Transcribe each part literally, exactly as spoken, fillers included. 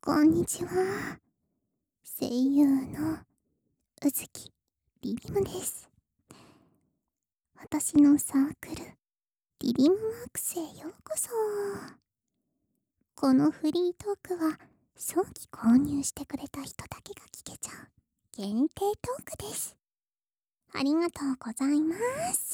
こんにちは。声優の宇月リリムです。私のサークル、リリムワークスへようこそ。このフリートークは、早期購入してくれた人だけが聞けちゃう限定トークです。ありがとうございます。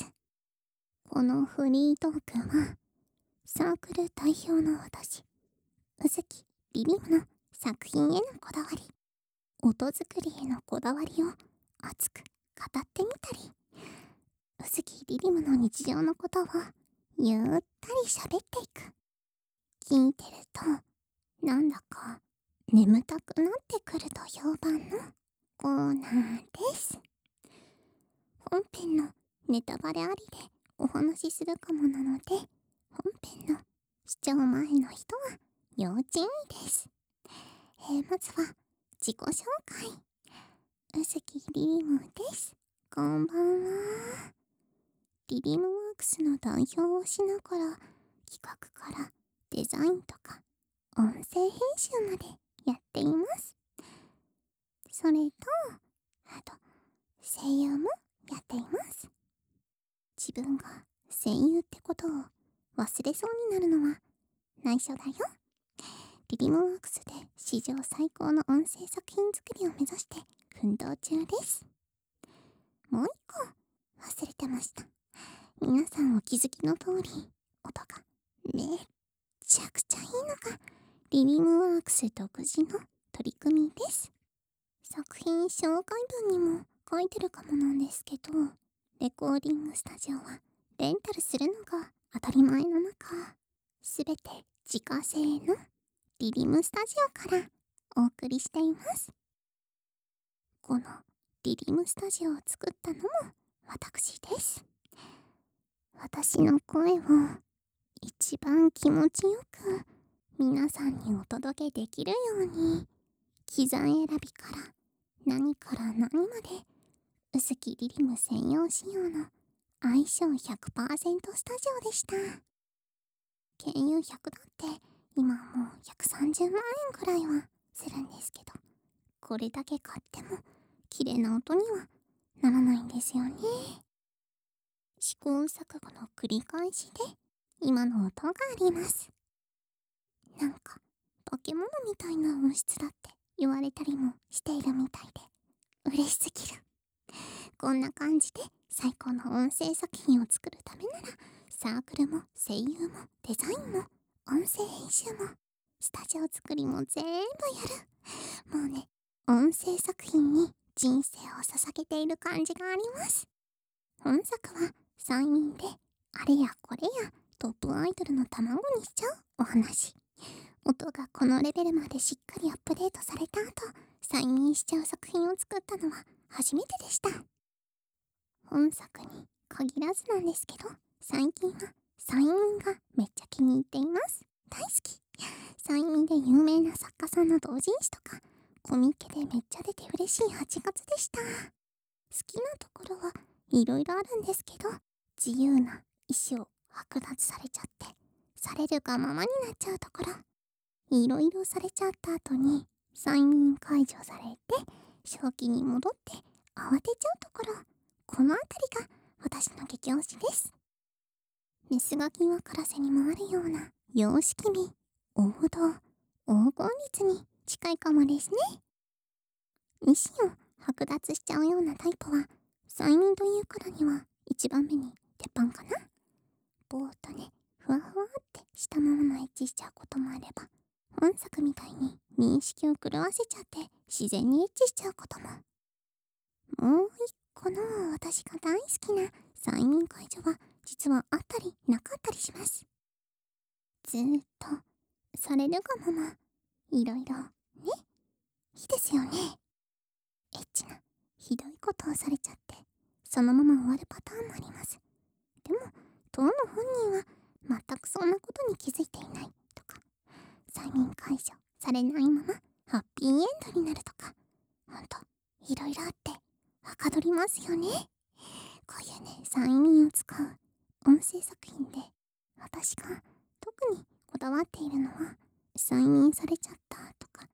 このフリートークは、サークル代表の私、宇月リリムの作品へのこだわり、音作りへのこだわりを熱く語ってみたり、宇月リリムの日常のことをゆったり喋っていく。聞いてるとなんだか眠たくなってくると評判のコーナーです。本編のネタバレありでお話しするかもなので、本編の視聴前の人は要注意です。えー、まずは自己紹介。宇月リリムです。こんばんは。リリムワークスの代表をしながら、企画からデザインとか音声編集までやっています。それと、あと、声優もやっています。自分が声優ってことを忘れそうになるのは内緒だよ。リリムワークスで史上最高の音声作品作りを目指して奮闘中です。もう一個忘れてました。皆さんお気づきの通り、音がめっちゃくちゃいいのがリリムワークス独自の取り組みです。作品紹介文にも書いてるかもなんですけど、レコーディングスタジオはレンタルするのが当たり前の中、すべて自家製のリリムスタジオからお送りしています。このリリムスタジオを作ったのも私です。私の声を一番気持ちよく皆さんにお届けできるように、機材選びから何から何まで宇月リリム専用仕様の相性 ひゃくパーセント スタジオでした。軽油ひゃくだって今もうひゃくさんじゅうまんえんくらいはするんですけど、これだけ買っても綺麗な音にはならないんですよね。試行錯誤の繰り返しで今の音があります。なんか化け物みたいな音質だって言われたりもしているみたいで嬉しすぎる。こんな感じで最高の音声作品を作るためなら、サークルも声優もデザインも音声編集もスタジオ作りも全部やる。もうね、音声作品に人生を捧げている感じがあります。本作は催眠であれやこれやトップアイドルの卵にしちゃうお話。音がこのレベルまでしっかりアップデートされた後、催眠しちゃう作品を作ったのは初めてでした。本作に限らずなんですけど、最近は催眠がめっちゃ気に入っています。大好き。催眠で有名な作家さんの同人誌とかコミケでめっちゃ出て嬉しいはちがつでした。好きなところはいろいろあるんですけど、自由な意志を剥奪されちゃってされるがままになっちゃうところ、いろいろされちゃった後に催眠解除されて正気に戻って慌てちゃうところ、このあたりが私の激推しです。メスガキワカラセにもあるような様式美、王道、黄金律に近いかもですね。意志を剥奪しちゃうようなタイプは催眠というからには一番目に鉄板かな。ぼーっとね、ふわふわってしたままのエッチしちゃうこともあれば、本作みたいに認識を狂わせちゃって自然にエッチしちゃうことも。もう一個の私が大好きな催眠解除は実はあったりなかったりします。ずーっとされるがままいろいろね、いいですよね。エッチなひどいことをされちゃってそのまま終わるパターンもあります。でも当の本人は全くそんなことに気づいていないとか、催眠解除されないままハッピーエンドになるとか、ほんといろいろあってはかどりますよね。こういうね、催眠を使う音声作品で私が特にこだわっているのは、催眠されちゃったとか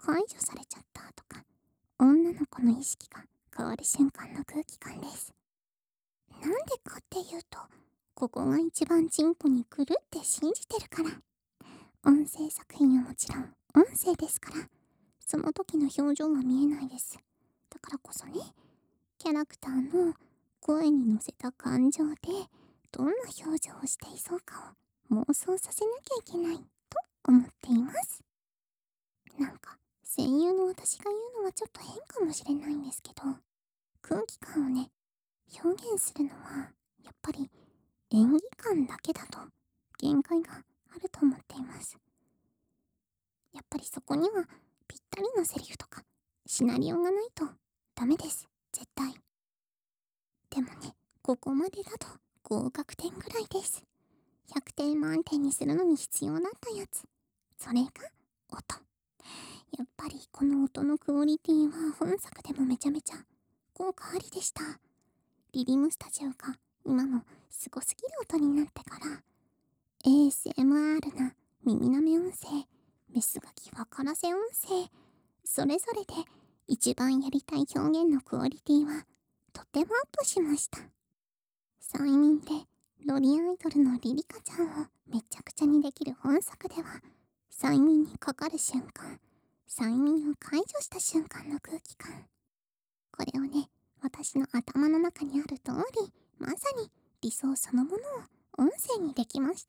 解除されちゃったとか、女の子の意識が変わる瞬間の空気感です。なんでかっていうと、ここが一番進歩に来るって信じてるから。音声作品はもちろん音声ですから、その時の表情は見えないです。だからこそね、キャラクターの声に乗せた感情でどんな表情をしていそうかを妄想させなきゃいけないと思っています。なんか声優の私が言うのはちょっと変かもしれないんですけど、空気感をね、表現するのはやっぱり演技感だけだと限界があると思っています。やっぱりそこにはぴったりのセリフとかシナリオがないとダメです、絶対。でもね、ここまでだと合格点ぐらいです。ひゃくてん満点にするのに必要だったやつ、それが音。やっぱりこの音のクオリティは本作でもめちゃめちゃ効果ありでした。リリムスタジオが今のすごすぎる音になってから エーエスエムアール な耳なめ音声、メスガキ分からせ音声、それぞれで一番やりたい表現のクオリティはとてもアップしました。催眠でロリアイドルのリリカちゃんをめちゃくちゃにできる本作では、催眠にかかる瞬間、催眠を解除した瞬間の空気感、これをね、私の頭の中にある通り、まさに理想そのものを音声にできました。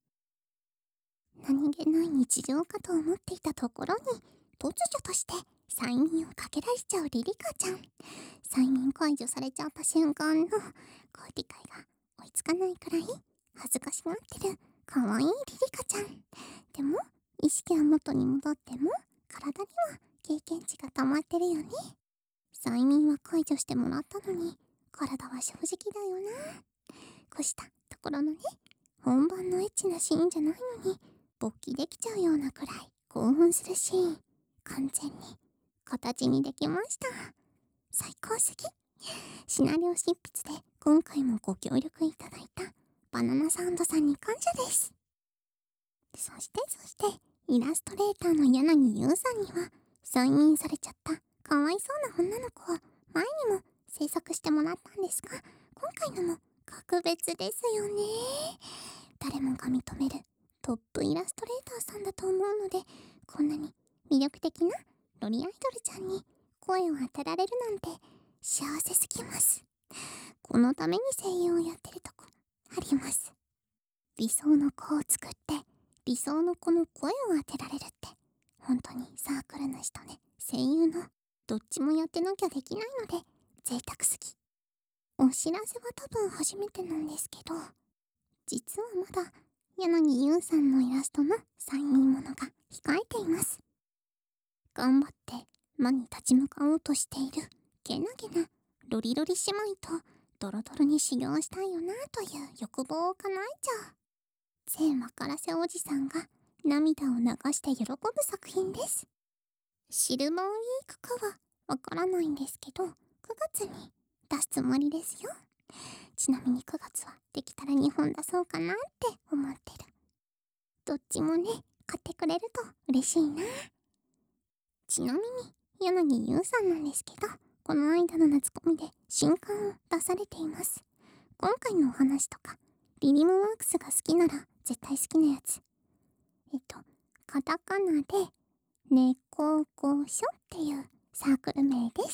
何気ない日常かと思っていたところに、突如として催眠をかけられちゃうリリカちゃん。催眠解除されちゃった瞬間の声理解が追いつかないくらい恥ずかしがってる可愛いリリカちゃん。でも意識は元に戻っても体には経験値が溜まってるよね。催眠は解除してもらったのに体は正直だよな。こうしたところのね、本番のエッチなシーンじゃないのに勃起できちゃうようなくらい興奮するシーン、完全に形にできました。最高すぎ。シナリオ執筆で今回もご協力いただいたバナナサウンドさんに感謝です。そしてそしてイラストレーターの柳優さんには、催眠されちゃったかわいそうな女の子を前にも制作してもらったんですが、今回のも格別ですよね。誰もが認めるトップイラストレーターさんだと思うので、こんなに魅力的なロリアイドルちゃんに声を当てられるなんて幸せすぎます。このために声優をやってるとこあります。理想の子を作って理想の子の声を当てられるって本当にサークル主とね、声優のどっちもやってなきゃできないので贅沢すぎ。お知らせは多分初めてなんですけど、実はまだ柳優さんのイラストの催眠ものが控えています。頑張って魔に立ち向かおうとしているけなげなロリロリ姉妹とドロドロに修行したいよなという欲望を叶えちゃう全分からせおじさんが涙を流して喜ぶ作品です。シルバーウィークかはわからないんですけど、くがつに出すつもりですよ。ちなみにくがつはできたらにほん出そうかなって思ってる。どっちもね、買ってくれると嬉しいな。ちなみに柳優さんなんですけど、この間の夏コミで新刊を出されています。今回のお話とかリリムワークスが好きなら絶対好きなやつ。えっとカタカナで猫御所っていうサークル名です。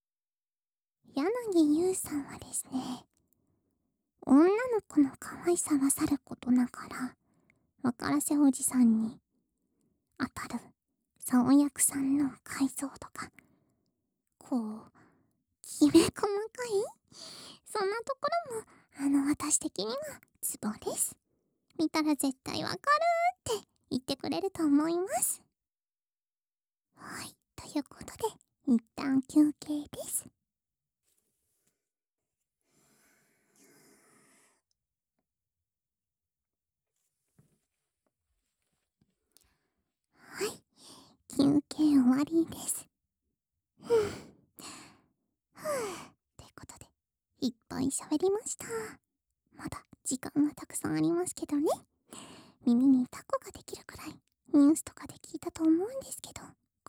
柳優さんはですね、女の子の可愛さはさることながら分からせおじさんに当たる竿役さんの解像度がこうきめ細かい、そんなところもあの私的にはツボです。見たら絶対わかるって言ってくれると思います。はい、ということで一旦休憩です。はい、休憩終わりです。ふぅふぅということでいっぱい喋りました。まだ時間はたくさんありますけどね。耳にタコができるくらいニュースとかで聞いたと思うんですけど、こ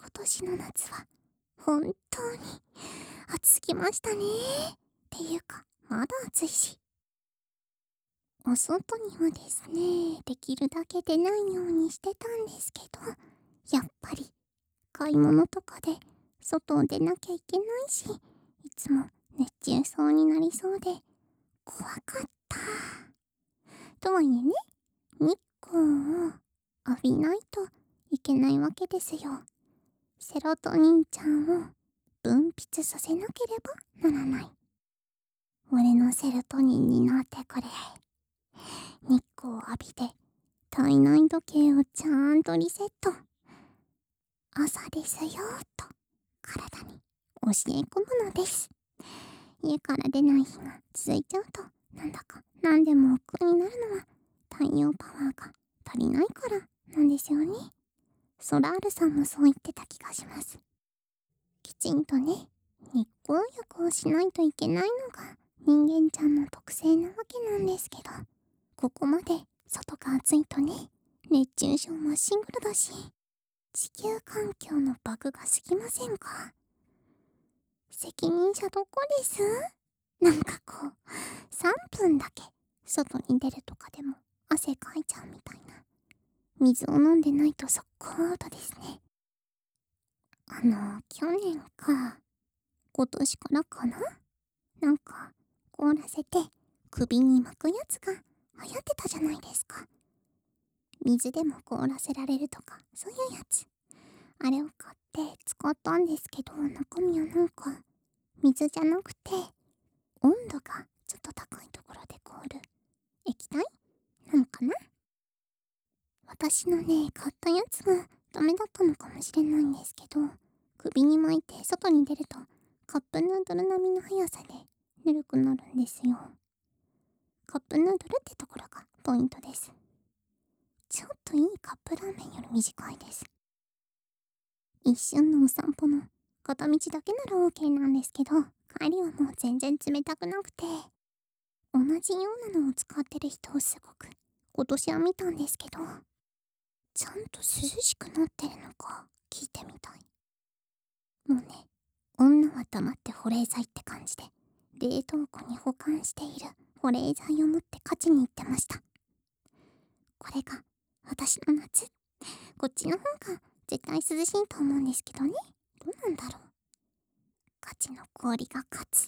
年の夏は本当に暑すぎましたね。っていうか、まだ暑いし。お外にはですね、できるだけ出ないようにしてたんですけど、やっぱり買い物とかで外を出なきゃいけないし、いつも熱中症になりそうで怖かった。とはいえね、日光を浴びないといけないわけですよ。セロトニンちゃんを分泌させなければならない。俺のセロトニンになってくれ。日光を浴びて体内時計をちゃんとリセット。朝ですよと体に教え込むのです。家から出ない日が続いちゃうと、なんだか何でも億劫になるのは太陽パワーが足りないからなんですよね。ソラールさんもそう言ってた気がします。きちんとね、日光浴をしないといけないのが人間ちゃんの特性なわけなんですけど、ここまで外が暑いとね、熱中症まっしんぐるだし、地球環境のバグが過ぎませんか？責任者どこです？なんかこう、さんぷんだけ外に出るとかでも汗かいちゃうみたいな。水を飲んでないと速攻アウトですね。あの、去年か、今年からかな、なんか、凍らせて首に巻くやつが流行ってたじゃないですか。水でも凍らせられるとか、そういうやつ。あれを買って使ったんですけど、中身はなんか、水じゃなくて、温度がちょっと高いところで凍る液体なのかな。私のね、買ったやつがダメだったのかもしれないんですけど、首に巻いて外に出るとカップヌードル並みの速さでぬるくなるんですよ。カップヌードルってところがポイントです。ちょっといいカップラーメンより短いです。一瞬のお散歩の片道だけなら OK なんですけど、帰りはもう全然冷たくなくて、同じようなのを使ってる人をすごく今年は見たんですけど、ちゃんと涼しくなってるのか聞いてみたい。もうね、女は黙って保冷剤って感じで、冷凍庫に保管している保冷剤を持って勝ちに行ってました。これが私の夏。こっちの方が絶対涼しいと思うんですけどね。どうなんだろう。勝ちの氷が勝つ。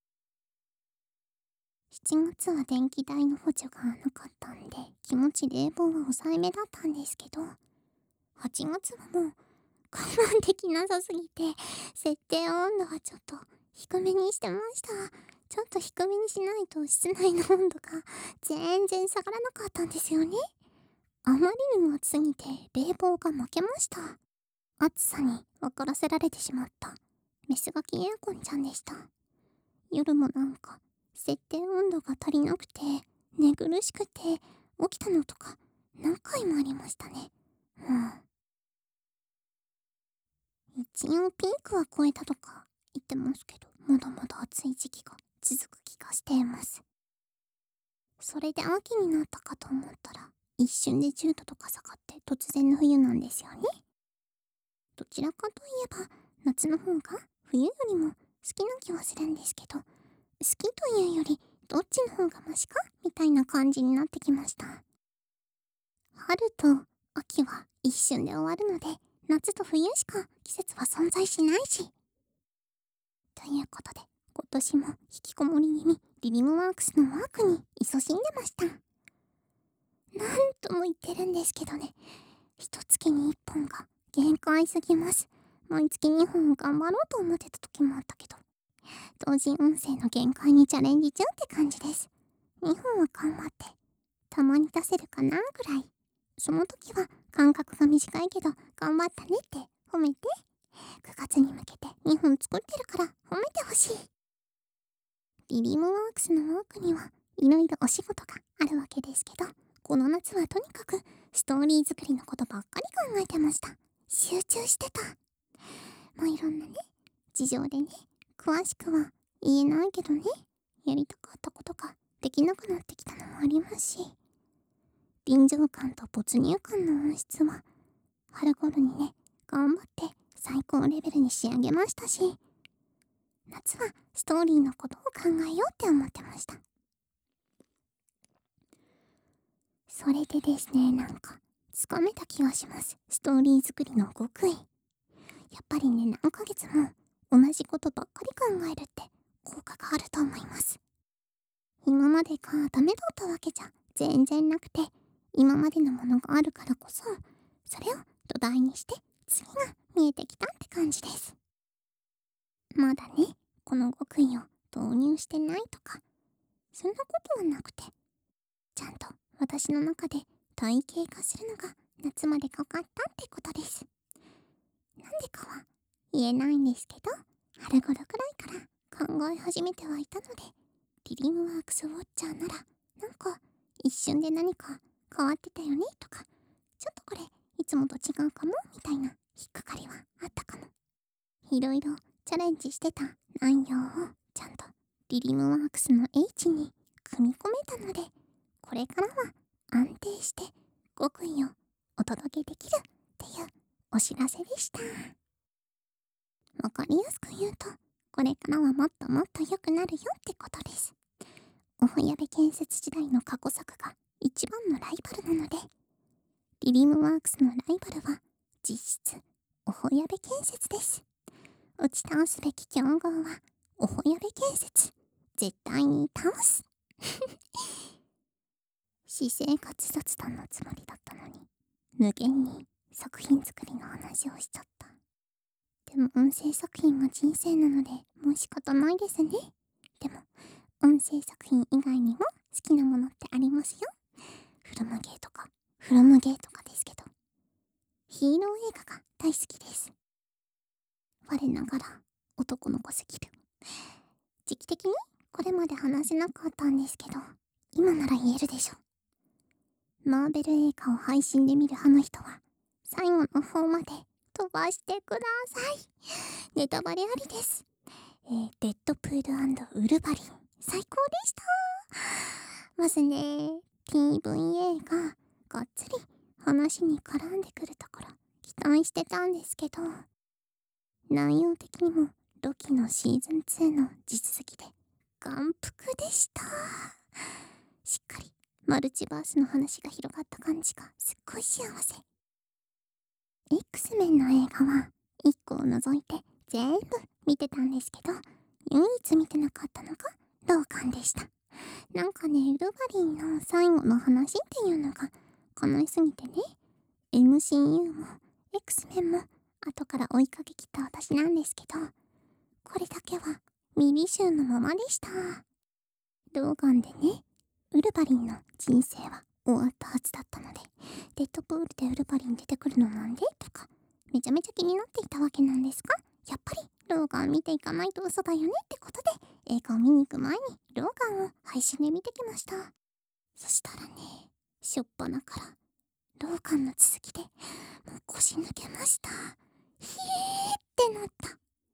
しちがつは電気代の補助がなかったんで、気持ち冷房は抑えめだったんですけど、はちがつはもう我慢できなさすぎて、設定温度はちょっと低めにしてました。ちょっと低めにしないと室内の温度が全然下がらなかったんですよね。あまりにも暑すぎて冷房が負けました。暑さに分からせられてしまったメスガキエアコンちゃんでした。夜もなんか設定温度が足りなくて寝苦しくて起きたのとか何回もありましたね。うん。一応ピークは超えたとか言ってますけど、まだまだ暑い時期が続く気がしています。それで秋になったかと思ったら、一瞬でじゅうどとか下がって突然の冬なんですよね。どちらかといえば夏の方が冬よりも好きな気はするんですけど、好きというよりどっちの方がマシかみたいな感じになってきました。春と秋は一瞬で終わるので、夏と冬しか季節は存在しないし。ということで、今年も引きこもり気味リリムワークスのワークに勤しんでました。なんとも言ってるんですけどね、一月にいっぽんが限界すぎます。毎月にほん頑張ろうと思ってた時もあったけど、同人音声の限界にチャレンジ中って感じです。にほんは頑張って、たまに出せるかなぐらい。その時は間隔が短いけど頑張ったねって褒めて、くがつに向けてにほん作ってるから褒めてほしい。リリムワークスの多くにはいろいろお仕事があるわけですけど、この夏はとにかくストーリー作りのことばっかり考えてました。集中してた。もういろんなね、事情でね、詳しくは言えないけどね、やりたかったことができなくなってきたのもありますし、臨場感と没入感の音質は春頃にね、頑張って高レベルに仕上げましたし、夏はストーリーのことを考えようって思ってました。それでですね、なんかつかめた気がします。ストーリー作りの極意。やっぱりね、何ヶ月も同じことばっかり考えるって効果があると思います。今までがダメだったわけじゃ全然なくて、今までのものがあるからこそ、それを土台にして次が見えてきたって感じです。まだね、この極意を導入してないとか、そんなことはなくて、ちゃんと私の中で体系化するのが夏までかかったってことです。なんでかは言えないんですけど、春頃くらいから考え始めてはいたので、リリムワークスウォッチャーなら、なんか一瞬で何か変わってたよねとか、ちょっとこれいつもと違うかもみたいな引っかかりはあったかも。いろいろチャレンジしてた内容をちゃんとリリムワークスの H に組み込めたので、これからは安定して極意をお届けできるっていうお知らせでした。わかりやすく言うと、これからはもっともっと良くなるよってことです。おほやべ建設時代の過去作が一番のライバルなので、リリムワークスのライバルは実質おほやべ建設です。打ち倒すべき強豪はおほやべ建設。絶対に倒す。私生活雑談のつもりだったのに、無限に作品作りの話をしちゃった。でも音声作品が人生なのでもう仕方ないですね。でも音声作品以外にも好きなものってありますよ。フルムゲーとかフロムゲーとかですけど、ヒーロー映画が大好きです。我ながら男の子すぎる。時期的にこれまで話せなかったんですけど、今なら言えるでしょ。マーベル映画を配信で見る派の人は最後の方まで飛ばしてください。ネタバレありです。えー、デッドプール&ウルヴァリン最高でした。まずね、 ティーブイエー ががっつり話に絡んでくるところ期待してたんですけど、内容的にもロキのシーズンツーの地続きで眼福でした。しっかりマルチバースの話が広がった感じがすっごい幸せ。 X メンの映画はいっこを除いて全部見てたんですけど、唯一見てなかったのがローガンでした。なんかね、ウルヴァリンの最後の話っていうのが悲しすぎてね、 エムシーユー も X メンも後から追いかけきった私なんですけど、これだけは未履修のままでした。ローガンでね、ウルヴァリンの人生は終わったはずだったので、デッドプールでウルヴァリン出てくるのなんでとかめちゃめちゃ気になっていたわけなんですが、やっぱりローガン見ていかないと嘘だよねってことで、映画を見に行く前にローガンを配信で見てきました。そしたらね、しょっぱなからローガンの続きでもう腰抜けました。ひーってなった。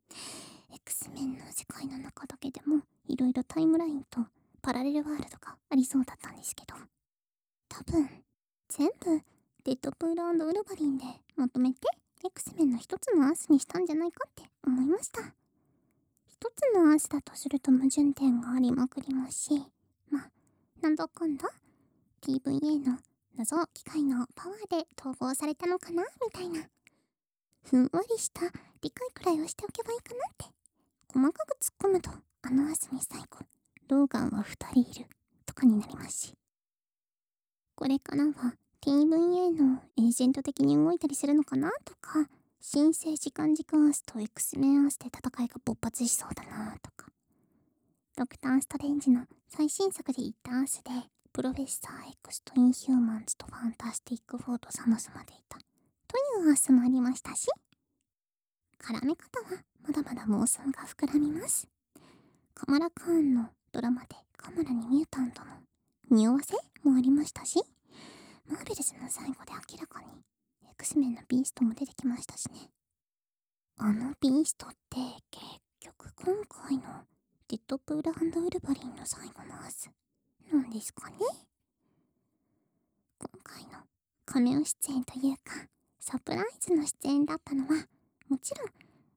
X メンの世界の中だけでもいろいろタイムラインとパラレルワールドがありそうだったんですけど、多分全部デッドプールウルヴァリンでまとめて X メンの一つのアースにしたんじゃないかって思いました。一つのアースだとすると矛盾点がありまくりますし、まあなんだかんだ ティーブイエー の謎機械のパワーで統合されたのかなみたいな、ふんわりした理解くらいをしておけばいいかなって。細かく突っ込むとあのアースに最後ローガンはふたりいるとかになりますし、これからは ティーブイエー のエージェント的に動いたりするのかなとか、新生時間軸アースと X メンアースで戦いが勃発しそうだなとか、ドクター・ストレンジの最新作で言ったアースでプロフェッサー X とインヒューマンズとファンタスティックフォーとサノスまでいたというアースもありましたし、絡め方はまだまだ妄想が膨らみます。カマラ・カーンのドラマでカマラにミュータントの匂わせもありましたし、マーベルズの最後で明らかに X メンのビーストも出てきましたしね。あのビーストって結局今回のデッドプール&ウルヴァリンの最後のアースなんですかね。今回のカメオ出演というかサプライズの出演だったのはもちろん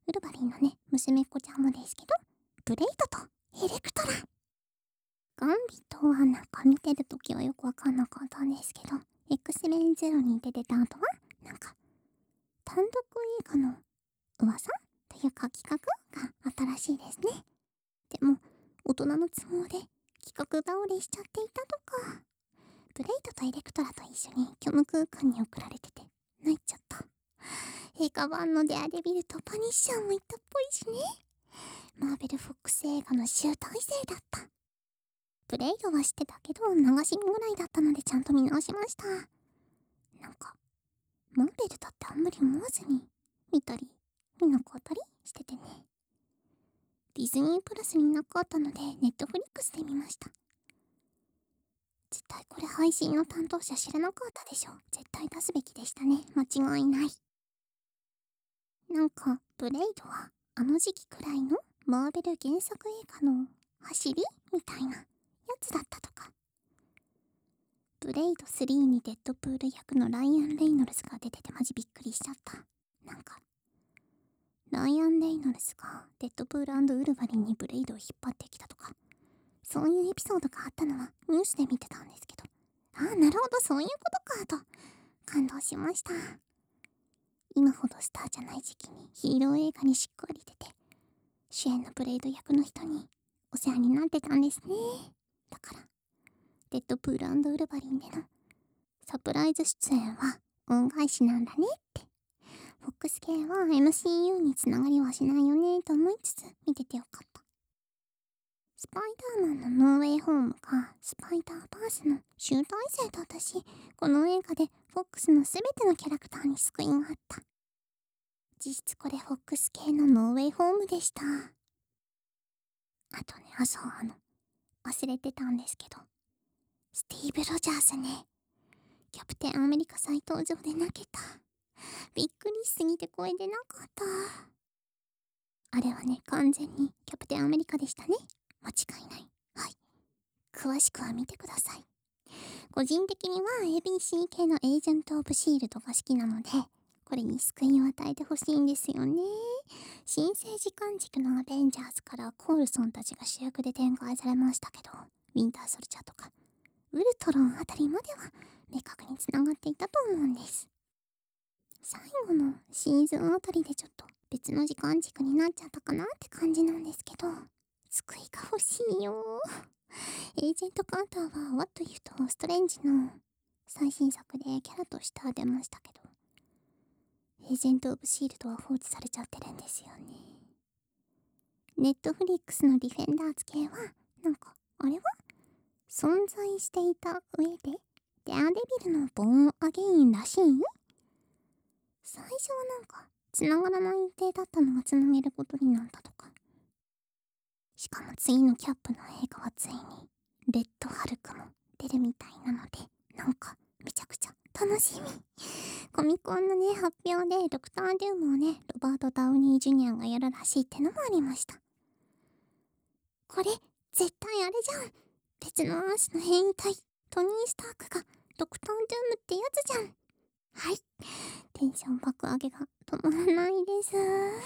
ウルヴァリンのね、娘っ子ちゃんもですけど、ブレイドとエレクトラ。ガンビットはなんか見てるときはよくわかんなかったんですけど、X メンゼロに出てた後は、なんか、単独映画の噂というか企画があったらしいですね。でも、大人の都合で企画倒れしちゃっていたとか。ブレイドとエレクトラと一緒に虚無空間に送られてて、泣いちゃった。映画版のデアデビルとパニッシャーもいたっぽいしね。マーベル・フォックス映画の集大成だった。ブレイドは知ってたけど、流し見ぐらいだったのでちゃんと見直しました。なんか、マーベルだってあんまり思わずに見たり、見なかったりしててね。ディズニープラスになかったので、ネットフリックスで見ました。絶対これ配信の担当者知らなかったでしょ。絶対出すべきでしたね。間違いない。なんか、ブレイドはあの時期くらいのマーベル原作映画の走りみたいなやつだったとか。ブレイドスリーにデッドプール役のライアン・レイノルズが出ててマジびっくりしちゃった。なんか、ライアン・レイノルズがデッドプール&ウルヴァリンにブレイドを引っ張ってきたとか、そういうエピソードがあったのはニュースで見てたんですけど、ああ、なるほど、そういうことかと感動しました。今ほどスターじゃない時期にヒーロー映画にしっかり出て、主演のブレイド役の人にお世話になってたんですね。だから、デッドプール&ウルヴァリンでのサプライズ出演は恩返しなんだねって。フォックス系は エムシーユー につながりはしないよねと思いつつ見ててよかった。スパイダーマンのノーウェイホームがスパイダーバースの集大成だったし、この映画でフォックスのすべてのキャラクターに救いがあった。実質これフォックス系のノーウェイホームでした。あとね、あ、そう、あの、忘れてたんですけど、スティーブ・ロジャースね。キャプテンアメリカ再登場で泣けた。びっくりしすぎて声出なかった。あれはね、完全にキャプテンアメリカでしたね。間違いない。はい。詳しくは見てください。個人的には エービーシー 系のエージェント・オブ・シールドが好きなので、これに救いを与えてほしいんですよね。新生時間軸のアベンジャーズからコールソンたちが主役で展開されましたけど、ウィンターソルジャーとかウルトロンあたりまでは明確につながっていたと思うんです。最後のシーズンあたりでちょっと別の時間軸になっちゃったかなって感じなんですけど、救いが欲しいよ。エージェントカーターはワット・イフとストレンジの最新作でキャラとしては出ましたけど、エージェント・オブ・シールドは放置されちゃってるんですよね。ネットフリックスのディフェンダーズ系はなんかあれは存在していた上でデアデビルのボーンアゲインらしい？最初はなんか繋がらない予定だったのが繋げることになったとか。しかも次のキャップの映画はついにレッドハルクも出るみたいなので、なんかめちゃくちゃ楽しみ。コミコンのね発表でドクター・ドゥームをねロバート・ダウニー・ジュニアがやるらしいってのもありました。これ絶対あれじゃん。別のアースの変異体トニー・スタークがドクター・ドゥームってやつじゃん。はい、テンション爆上げが止まらないです。は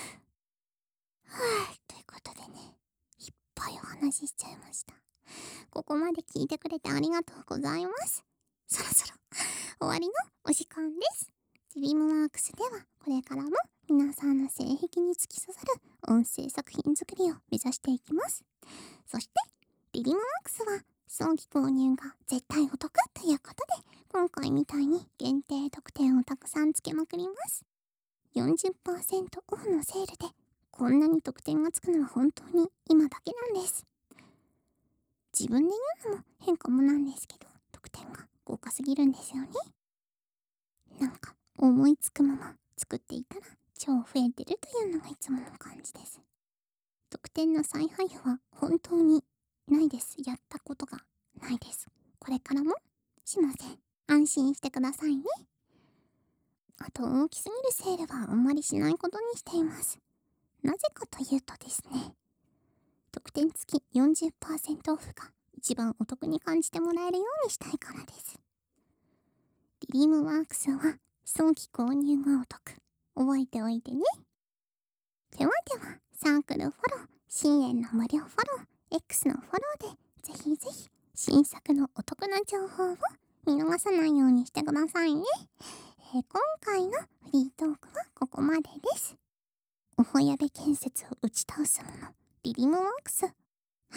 ぁ、ということでね、いっぱいお話ししちゃいました。ここまで聞いてくれてありがとうございます。そろそろ終わりのお時間です。ドリームワークスではこれからも皆さんの性癖に突き刺さる音声作品作りを目指していきます。そしてドリームワークスは早期購入が絶対お得ということで、今回みたいに限定特典をたくさんつけまくります。よんじゅっパーセント オフのセールでこんなに特典がつくのは本当に今だけなんです。自分で言うのも変かもなんですけど、特典が豪華すぎるんですよね。なんか思いつくまま作っていたら超増えてるというのがいつもの感じです。特典の再配布は本当にないです。やったことがないです。これからもしません。安心してくださいね。あと大きすぎるセールはあんまりしないことにしています。なぜかというとですね、特典付き よんじゅっパーセント オフが一番お得に感じてもらえるようにしたいからです。ドリームワークスは早期購入がお得。覚えておいてね。 ではでは、サークルフォロー、新円の無料フォロー、X のフォローで、ぜひぜひ、新作のお得な情報を見逃さないようにしてくださいね。えー、今回のフリートークはここまでです。おほやべ建設を打ち倒すもの、リリムワークス。はい、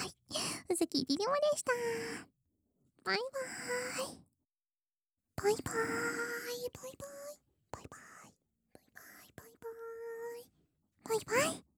うずきリリムでした。バイバーイ。バイバーイ。バイバイ。バイバイ。バイバイ。バイバイ。バイバイ。バイバイ。